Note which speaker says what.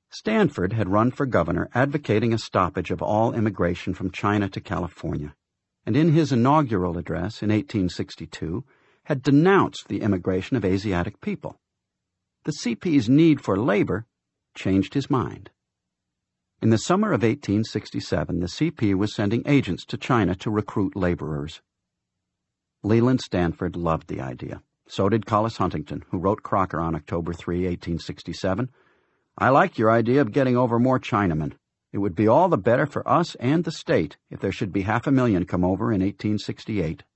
Speaker 1: Stanford had run for governor advocating a stoppage of all immigration from China to California, and in his inaugural address in 1862 had denounced the immigration of Asiatic people. The CP's need for labor changed his mind. In the summer of 1867, the CP was sending agents to China to recruit laborers. Leland Stanford loved the idea. So did Collis Huntington, who wrote Crocker on October 3, 1867, "I like your idea of getting over more Chinamen. It would be all the better for us and the state if there should be 500,000 come over in 1868.